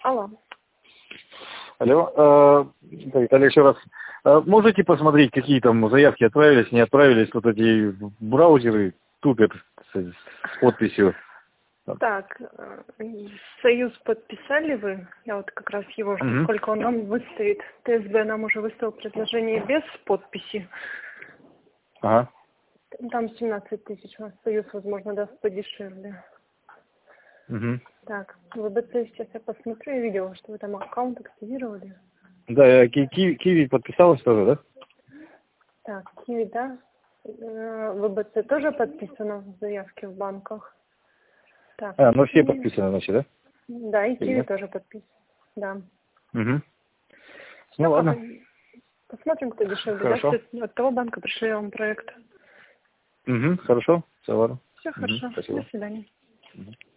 Алло. Алло, Виталий, еще раз. Можете посмотреть, какие там заявки отправились, не отправились, вот эти браузеры тупят с подписью? Так, союз подписали вы? Я вот как раз его жду, сколько он нам выставит. ТСБ нам уже выставил предложение без подписи. Ага. Там 17 тысяч, у нас союз, возможно, даст подешевле. Угу. Так, ВБЦ сейчас я посмотрю, я видела, что вы там аккаунт активировали. Да, Киви подписалась тоже, да? Так, Киви, да. ВБЦ тоже подписано в заявке в банках. Так, Ну все Киви. подписаны, значит, да? Да, и Киви да? тоже подписан. Да. Угу. Все, Ну ладно. посмотрим, кто дешевле. Хорошо. Да? От того банка пришли вам проект. Угу, хорошо. Все, ладно. Все хорошо. Спасибо. До свидания.